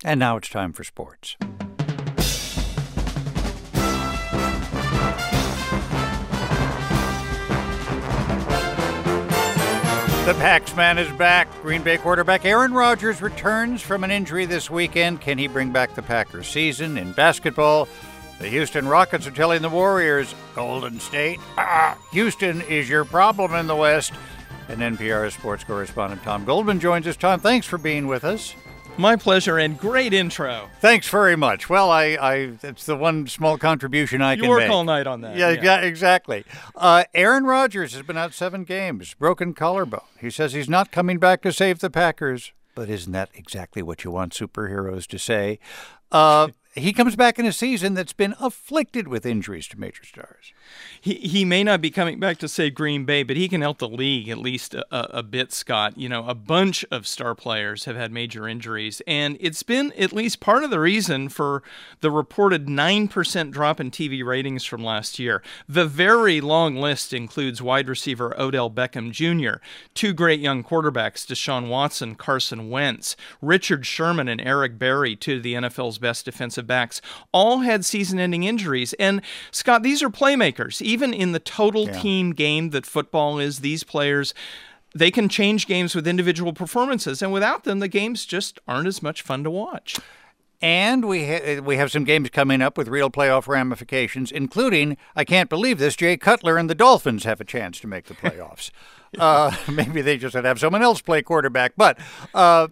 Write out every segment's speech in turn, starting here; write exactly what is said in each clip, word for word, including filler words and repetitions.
And now it's time for sports. The Paxman is back. Green Bay quarterback Aaron Rodgers returns from an injury this weekend. Can he bring back the Packers season? In basketball, the Houston Rockets are telling the Warriors, Golden State, ah, Houston is your problem in the West. And N P R sports correspondent Tom Goldman joins us. Tom, thanks for being with us. My pleasure, and great intro. Thanks very much. Well, I, I it's the one small contribution I you can work make. all night on that. Yeah, yeah. exactly. Uh, Aaron Rodgers has been out seven games, broken collarbone. He says he's not coming back to save the Packers. But isn't that exactly what you want superheroes to say? Uh, he comes back in a season that's been afflicted with injuries to major stars. He he may not be coming back to save Green Bay, but he can help the league at least a, a bit, Scott. You know, a bunch of star players have had major injuries, and it's been at least part of the reason for the reported nine percent drop in T V ratings from last year. The very long list includes wide receiver Odell Beckham Junior, two great young quarterbacks, Deshaun Watson, Carson Wentz, Richard Sherman, and Eric Berry, two of the N F L's best defensive backs, all had season-ending injuries. And, Scott, these are playmakers. Even in the total yeah. team game that football is, these players, they can change games with individual performances, and without them, the games just aren't as much fun to watch. And we ha- we have some games coming up with real playoff ramifications, including, I can't believe this, Jay Cutler and the Dolphins have a chance to make the playoffs. uh, maybe they just had to have someone else play quarterback. But uh,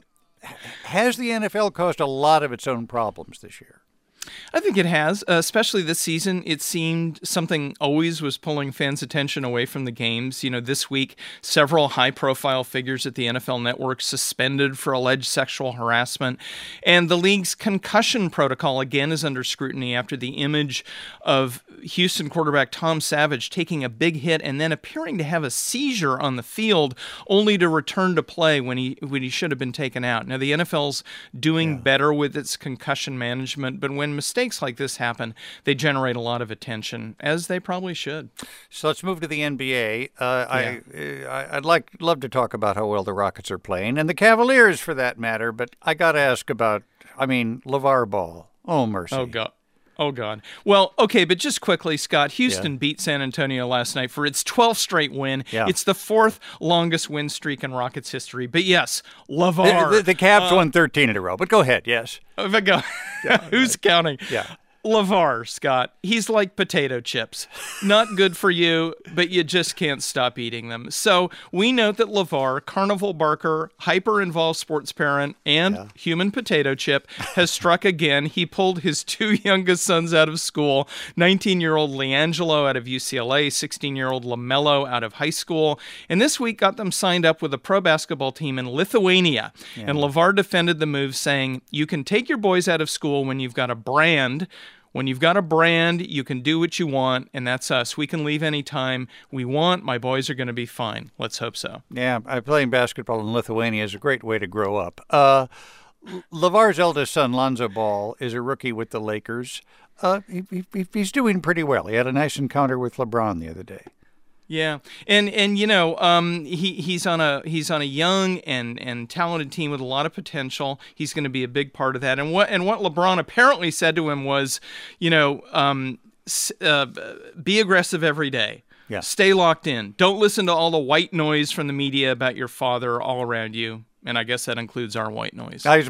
has the N F L caused a lot of its own problems this year? I think it has, uh, especially this season. It seemed something always was pulling fans' attention away from the games. You know, this week, several high-profile figures at the N F L Network suspended for alleged sexual harassment. And the league's concussion protocol, again, is under scrutiny after the image of Houston quarterback Tom Savage taking a big hit and then appearing to have a seizure on the field, only to return to play when he when he should have been taken out. Now, the N F L's doing yeah. better with its concussion management, but when mistakes like this happen, they generate a lot of attention, as they probably should. So let's move to the N B A. Uh, yeah. I, I, I'd like love to talk about how well the Rockets are playing, and the Cavaliers for that matter, but I got to ask about, I mean, LeVar Ball. Oh, mercy. Oh, God. Oh, God. Well, okay, but just quickly, Scott, Houston yeah. beat San Antonio last night for its twelfth straight win. Yeah. It's the fourth longest win streak in Rockets history. But yes, LeVar. The, the, the Cavs uh, won thirteen in a row, but go ahead, yes. If I go, yeah, who's counting? Yeah. LeVar, Scott, he's like potato chips. Not good for you, but you just can't stop eating them. So we note that LeVar, carnival barker, hyper-involved sports parent, and yeah. human potato chip, has struck again. He pulled his two youngest sons out of school, nineteen-year-old LiAngelo out of U C L A, sixteen-year-old LaMelo out of high school, and this week got them signed up with a pro basketball team in Lithuania. Yeah. And LeVar defended the move, saying, you can take your boys out of school when you've got a brand. When you've got a brand, you can do what you want, and that's us. We can leave anytime we want. My boys are going to be fine. Let's hope so. Yeah, playing basketball in Lithuania is a great way to grow up. Uh, LeVar's eldest son, Lonzo Ball, is a rookie with the Lakers. Uh, he, he, he's doing pretty well. He had a nice encounter with LeBron the other day. Yeah, and and you know, um, he he's on a he's on a young and, and talented team with a lot of potential. He's going to be a big part of that. And what and what LeBron apparently said to him was, you know, um, uh, be aggressive every day. Yeah. Stay locked in. Don't listen to all the white noise from the media about your father all around you. And I guess that includes our white noise. Guys,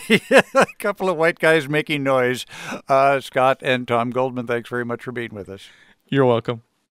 a couple of white guys making noise. Uh, Scott and Tom Goldman, thanks very much for being with us. You're welcome.